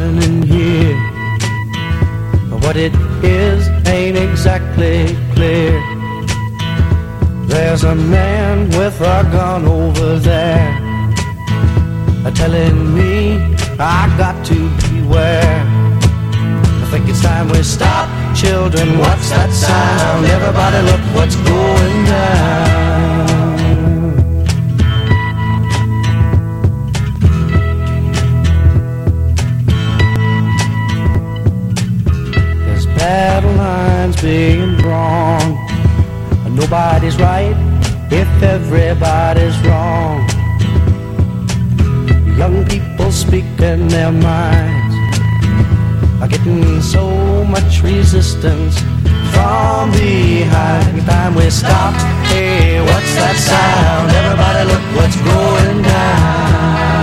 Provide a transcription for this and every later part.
happening here. What it is ain't exactly clear. There's a man with a gun over there, telling me I got to beware. I think it's time we stop. Children, what's that sound? Everybody look what's going down. There's battle lines being drawn. Nobody's right if everybody's wrong. Young people speaking their minds are getting so much resistance from behind. Time we stop. Hey, what's that sound? Everybody look what's going down.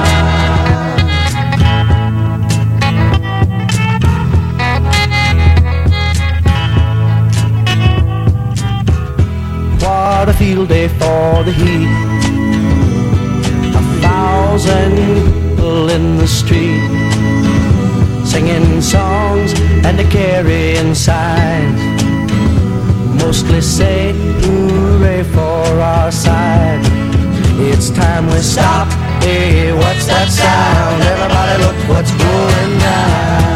What a field day for the heat. 1,000 people in the street, singing songs and carrying signs, mostly say hooray for our side. It's time we stop. Hey, what's that sound? Everybody look what's going down.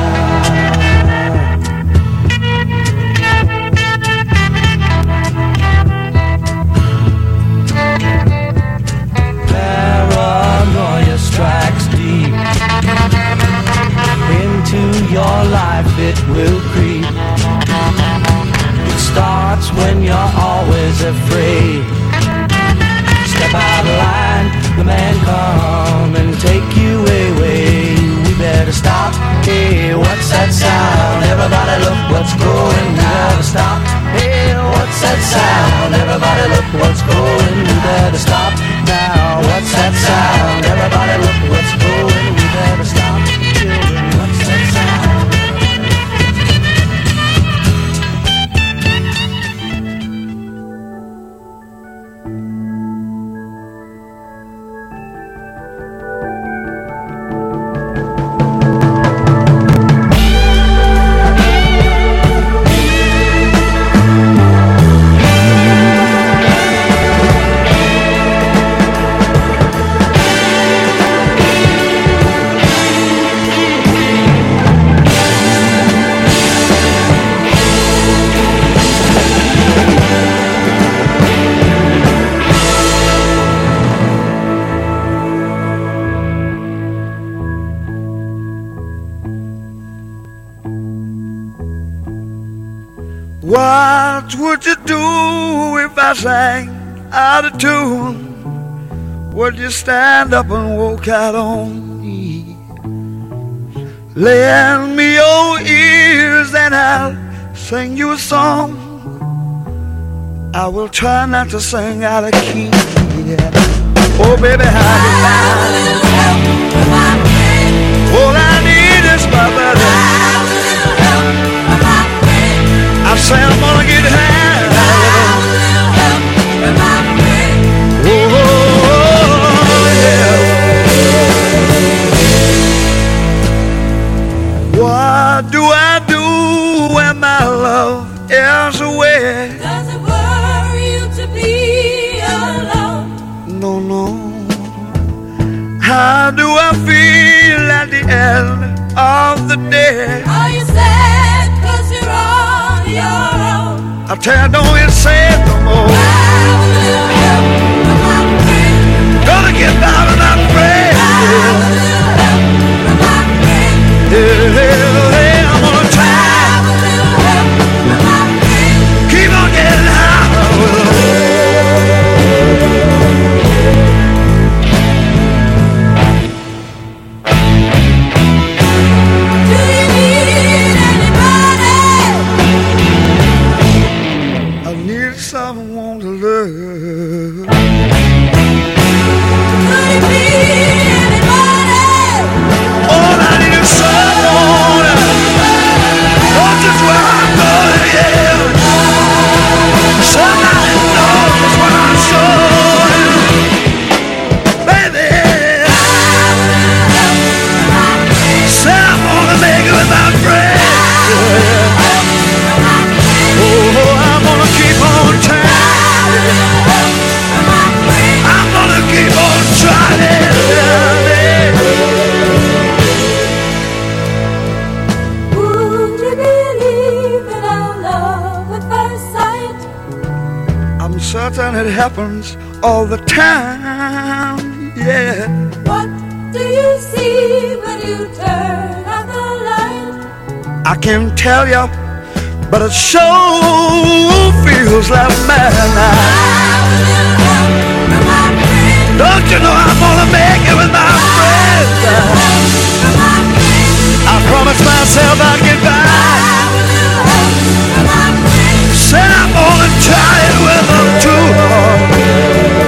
Paranoia strikes deep into your life, it will creep. It starts when you're always afraid. Step out of line, the man come and take you away. We better stop. Hey, what's that sound? Everybody look what's going. We better stop. Hey, what's that sound? Everybody look what's going. We better stop now. What's that sound? Everybody look what's going. We better stop. Children, what's that sound? What would you do if I sang out of tune? Would you stand up and walk out on me? Lend me your ears and I'll sing you a song. I will try not to sing out of key. Oh baby, how do you all I need is my buddy. I say I'm gonna get high. Oh, yeah. What do I do when my love is away? Does it worry you to be alone? No, no. How do I feel at the end of the day? Are you sad 'cause you're on your own? I tell you, don't get sad no more. Gonna get down and I'm afraid. Yeah, I'm gonna try. Keep on getting high. Someone to love. Could it be anybody? All I need is someone and it happens all the time, yeah. What do you see when you turn out the light? I can't tell you, but it sure feels like midnight. Don't you know I'm gonna make it with my friends? I promised myself I'd get by. Said I'm gonna try it with a two-heart.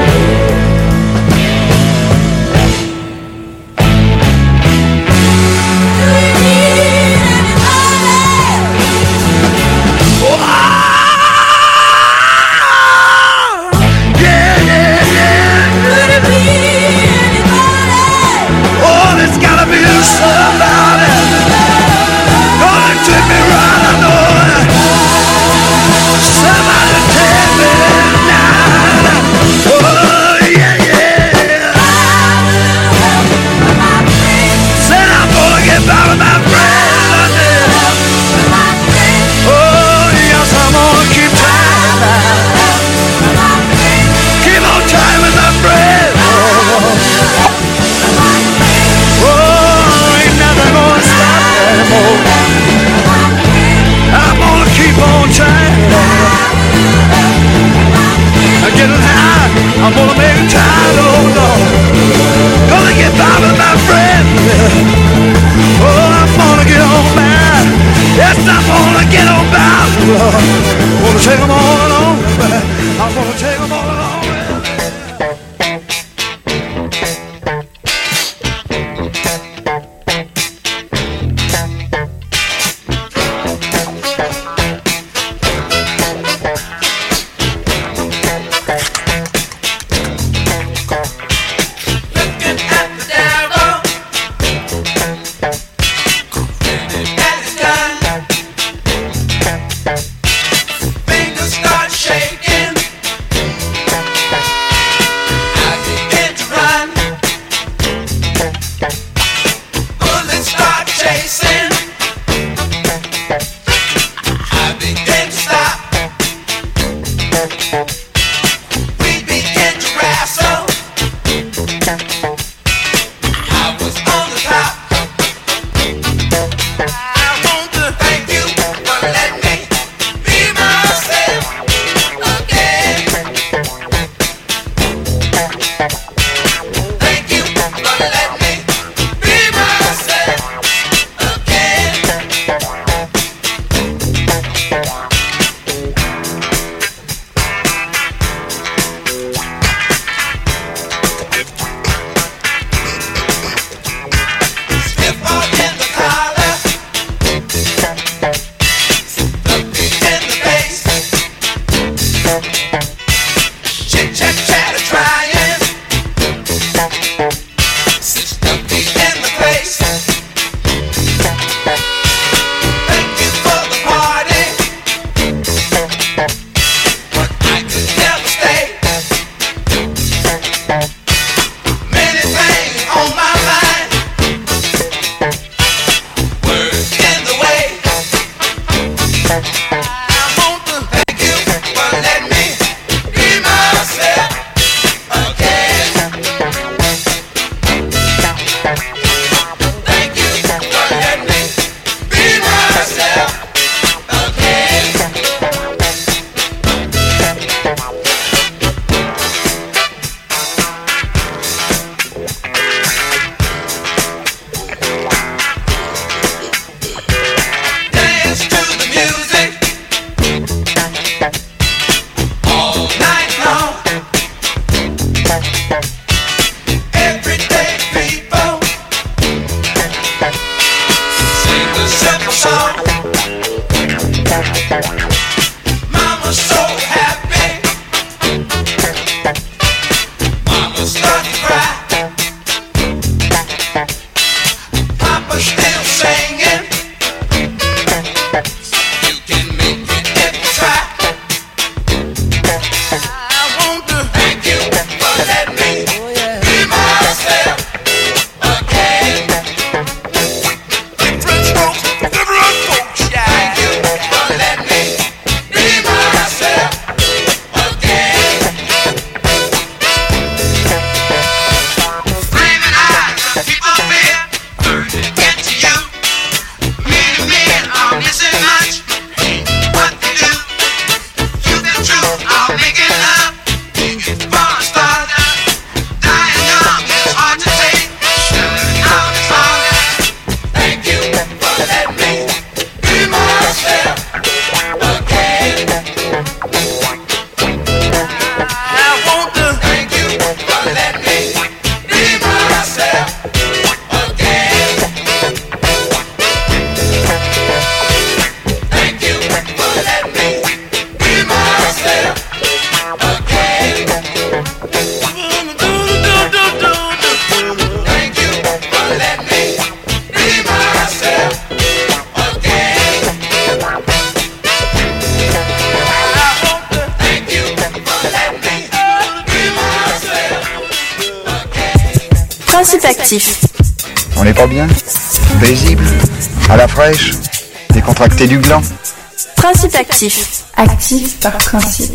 I'm gonna make it time, oh Lord. Gonna get by with my friend. Oh, I'm gonna get on by. Yes, I'm gonna get on by, Lord. Gonna take them all along. I'm gonna take them all along. Fingers start shaking. Principe actif. On n'est pas bien? Paisible? À la fraîche? Décontracté du gland? Principe actif. Actif par principe.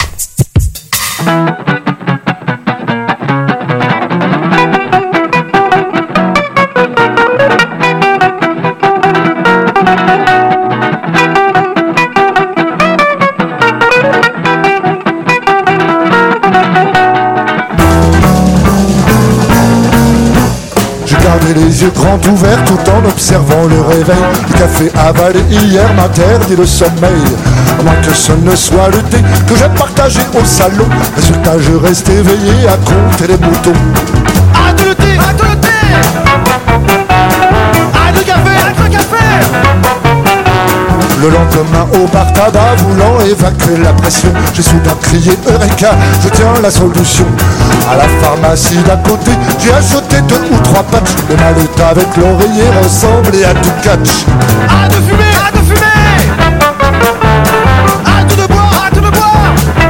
Gardez les yeux grands ouverts tout en observant le réveil. Le café avalé hier m'interdit le sommeil. À moins que ce ne soit le thé que j'ai partagé au salon. Résultat, je reste éveillé à compter les moutons. Arrête le thé! Arrête le thé! Arrête le café! Arrête le café! Le lendemain au bar tabac, voulant évacuer la pression, j'ai soudain crié Eureka, je tiens la solution. À la pharmacie d'à côté, j'ai acheté 2 ou 3 patchs. Le mallet avec l'oreiller ressemblait à du catch. Arrête de fumer! Arrête de fumer! Arrête de boire! Arrête de boire!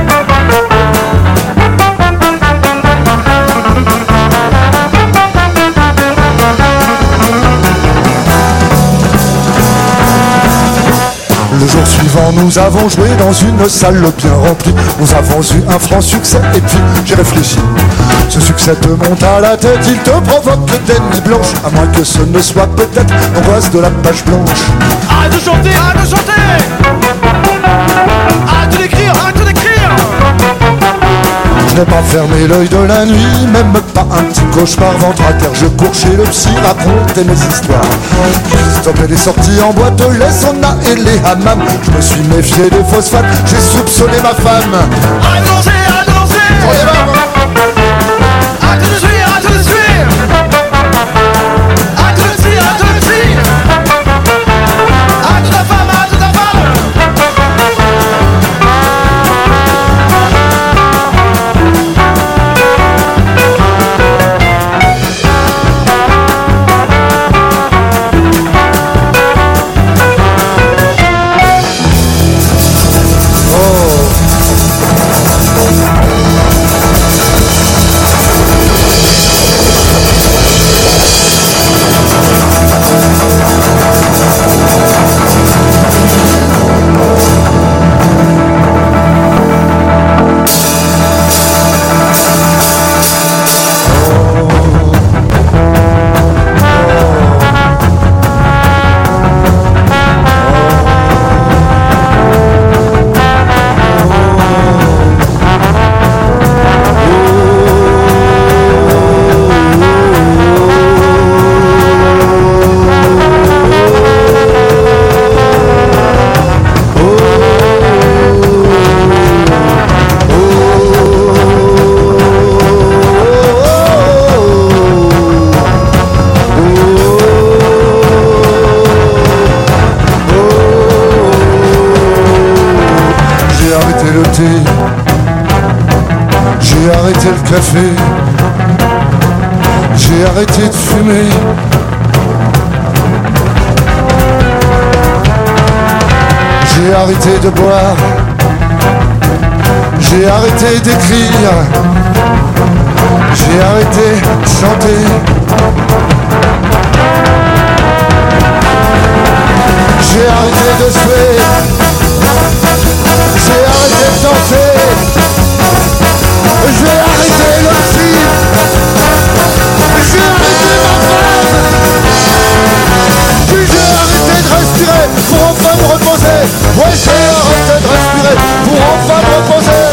Le jour suivant, nous avons joué dans une salle bien remplie. Nous avons eu un franc succès et puis j'ai réfléchi. Ce succès te monte à la tête, il te provoque des nuits blanches. À moins que ce ne soit peut-être l'angoisse de la page blanche. Arrête de chanter! Arrête de chanter! Arrête d'écrire! Arrête d'écrire! Je n'ai pas fermé l'œil de la nuit, même pas un petit cauchemar. Ventre à terre, je cours chez le psy, raconter mes histoires. J'ai stoppé les sorties en boîte, les saunas et les hammams. Je me suis méfié des phosphates, j'ai soupçonné ma femme. Arrête de danser! Arrête de danser! Arrête de suivre! Arrête de suivre! Arrête de suivre! Arrête de suivre! Arrête de ta femme! Arrête de ta femme! J'ai arrêté le café, j'ai arrêté de fumer. J'ai arrêté de boire, j'ai arrêté d'écrire, j'ai arrêté de chanter. J'ai arrêté de suer, j'ai arrêté de danser. J'ai arrêté le psy, j'ai arrêté ma femme, puis j'ai arrêté de respirer pour enfin me reposer. Ouais, j'ai arrêté de respirer pour enfin me reposer.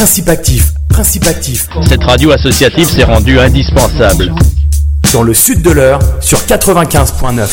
Principe actif, principe actif. Cette radio associative s'est rendue indispensable. Dans le sud de l'Eure, sur 95.9.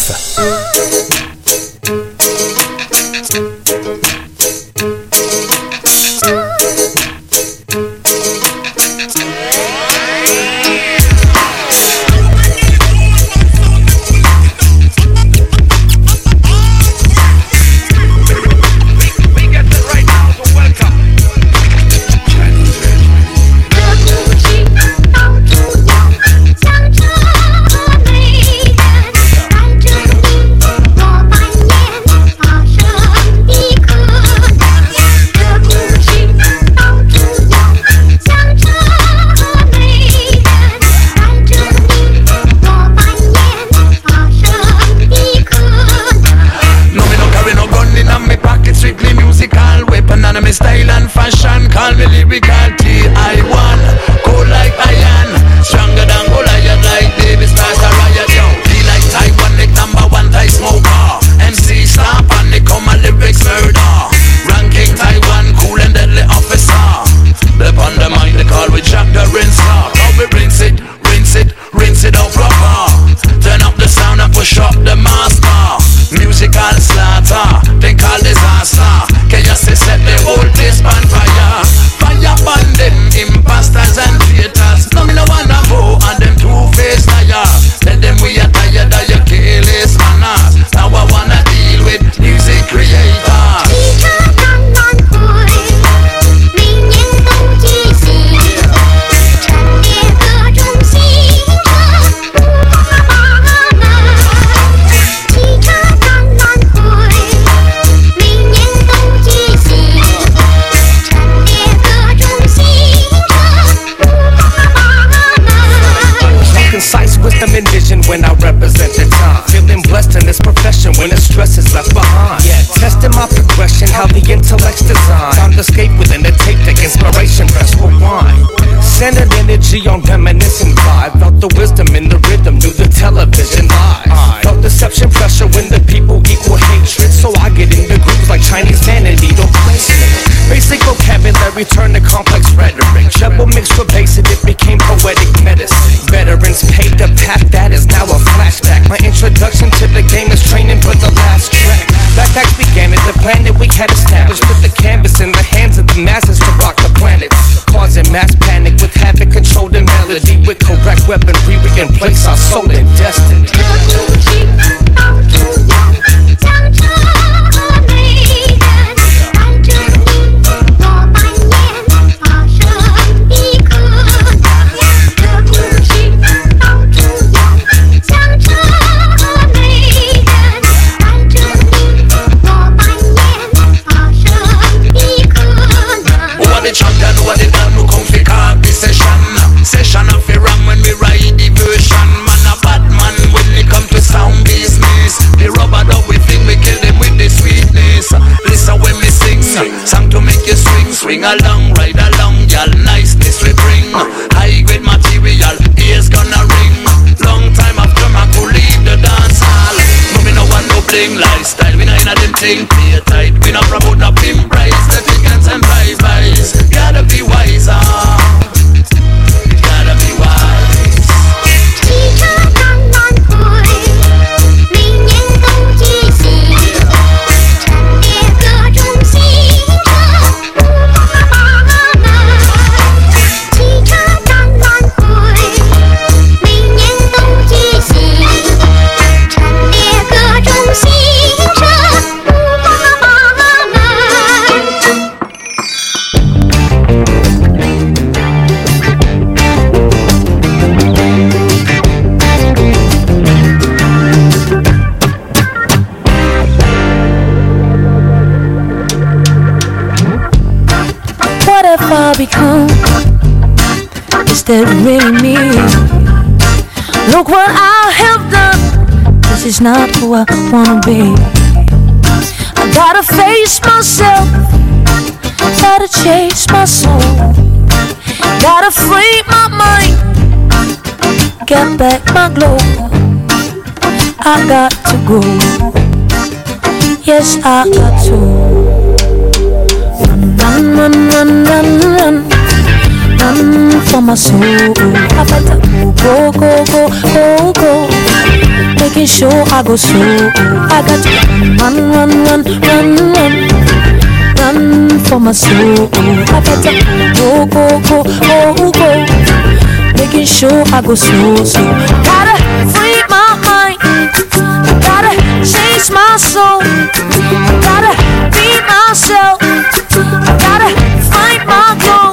On reminiscing vibe, felt the wisdom in the rhythm, knew the television lies. Felt deception pressure when the people equal hatred, so I get in the grooves like Chinese vanity, don't placement. Basic vocabulary turned to complex rhetoric, double mixed with basic, it became poetic medicine. Veterans paved a path that is now a flashback. My introduction to the game is training for the last track. Backpacks began at the planet we had established, put the canvas in the hands of the masses to rock the planet, causing mass panic with havoc controlled in melody. With correct weaponry we can place our soul in destiny. Session of the ram when we ride the version. Man a bad man when we come to sound business. The rubber dub we think we kill them with the sweetness. Listen when we sing, song to make you swing. Swing along, ride along, y'all niceness we bring. High grade material, ears gonna ring. Long time after I could leave the dance hall. No me no want no bling lifestyle. We not in a them thing, play tight. We not promote no pimp price. The tickets and price. Gotta be wiser. Gotta be wise. 汽车慢慢推，明年都记起，陈列各种新车，不怕麻烦。汽车慢慢推，明年都记起，陈列各种新车，不怕麻烦。 What have I become? Is that really me? Look what I have done. This is not who I wanna be. I gotta face myself, gotta chase my soul, gotta free my mind, get back my glow. I got to go, yes I got to. Run, run, run, run, run, run. for my soul. I better go, go, go, go, go. Making sure I go slow. I got to run, run, run, run, run. Run for my soul. I better go, go, go, go, go. Making sure I go slow, so gotta free my mind. Gotta change my soul. Gotta be myself. Gotta find my glow.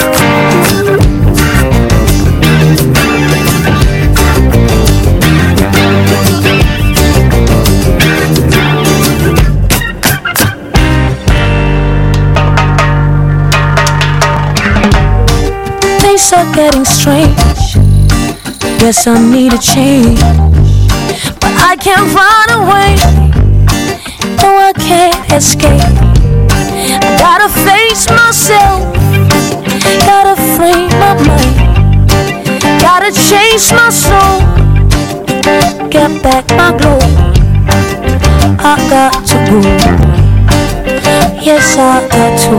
Things are getting strange. Guess I need a change, but I can't run away. No, I can't escape. I gotta face myself. Gotta free my mind. Gotta chase my soul. Get back my glow. I got to go. Yes, I got to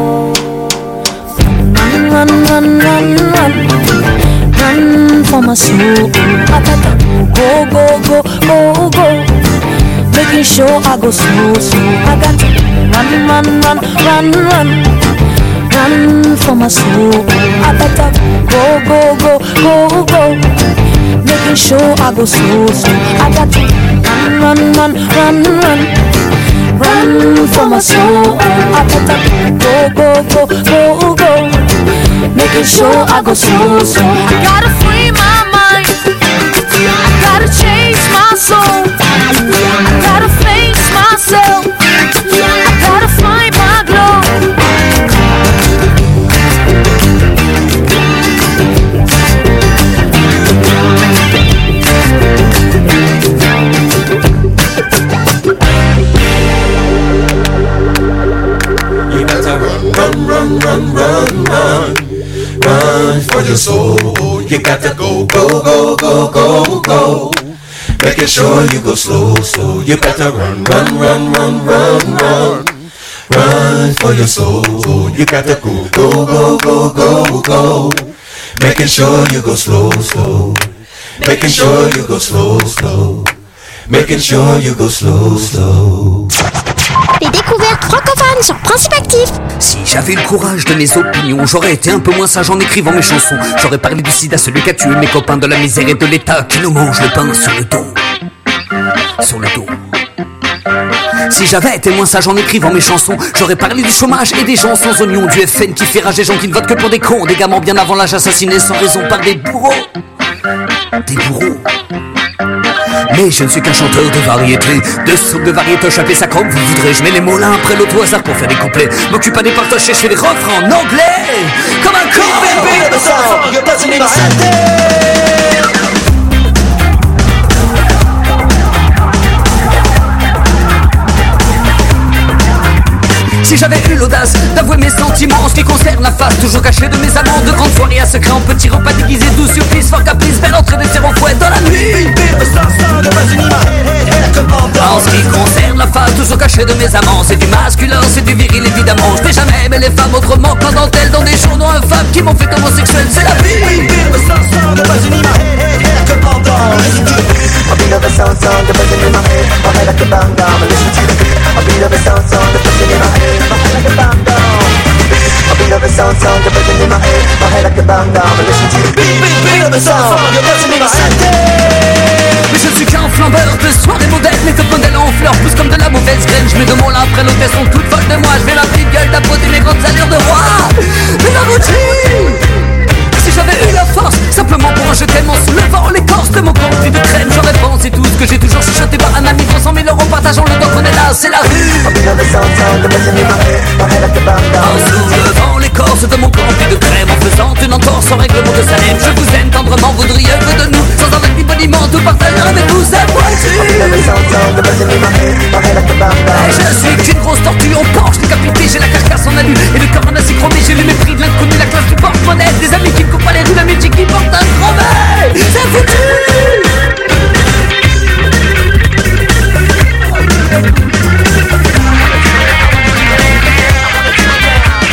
run, run, run, run. Run for my soul. I gotta go, go, go, go, go. Making sure I go slow, slow. I got to run, run, run, run, run. Run for my soul. I gotta go, go, go, go, go. Making sure I go slow, slow. I got to run, run, run, run, run. Run for my soul. I gotta go, go, go, go, go. Making sure I go slow, slow. I gotta free my mind. I gotta chase my soul. I gotta face myself. I gotta find my glow. You gotta run, run, run, run, run. Run for your soul. You gotta go, go, go, go, go, go. Making sure you go slow, slow. You gotta run, run, run, run, run, run. Run for your soul. You gotta go, go, go, go, go, go. Making sure you go slow, slow. Making sure you go slow, slow. Making sure you go slow, slow. Les découvertes francophones sur Principe Actif. Si j'avais eu le courage de mes opinions, j'aurais été un peu moins sage en écrivant mes chansons. J'aurais parlé du sida, celui qui a tué mes copains, de la misère et de l'État qui nous mange le pain sur le dos. Sur le dos. Si j'avais été moins sage en écrivant mes chansons, j'aurais parlé du chômage et des gens sans oignons, du FN qui fait rage des gens qui ne votent que pour des cons, des gamins bien avant l'âge assassinés sans raison par des bourreaux. Des bourreaux. Mais je ne suis qu'un chanteur de variété, de soupe de variété, chapé ça comme vous voudrez. Je mets les mots l'un après l'autre au hasard pour faire des couplets. M'occupe pas des partages, je fais des refrains en anglais. Comme un con. Si j'avais eu l'audace d'avouer mes sentiments en ce qui concerne la face toujours cachée de mes amants, de grandes soirées à secret en petits repas déguisés, doux surprises, fort caprice, belle entrée de tir au fouet dans la nuit. En ce qui concerne la face toujours cachée de mes amants, c'est du masculin, c'est du viril évidemment. Je n'ai jamais aimé les femmes autrement qu'en dentelle dans des journaux infâmes qui m'ont fait homosexuel, c'est la vie. Mais je suis qu'un flambeur de soirée modèle, mes top modèles en fleurs poussent comme de la mauvaise graine. Je mets de mon l'un après l'autre, elles sont toutes folles de moi. Je vais la petite gueule d'apposer mes grandes allures de roi. Mais la routine. Si j'avais eu la force, simplement pour en jeter mon sous le vent, l'écorce de mon corps pris de crème, j'aurais pensé tout ce que j'ai toujours chuchoté par un ami, 300 000 euros partageant le temps qu'on est là, c'est la rue. En soulevant l'écorce de mon corps pris de crème, en faisant une entorse au règlement de Salem, je vous aime tendrement, voudriez que de nous, sans en être boniment, tout partager avec vous cette voiture. Et je suis qu'une grosse tortue en planche décapitée, j'ai la carcasse en alu et le corps en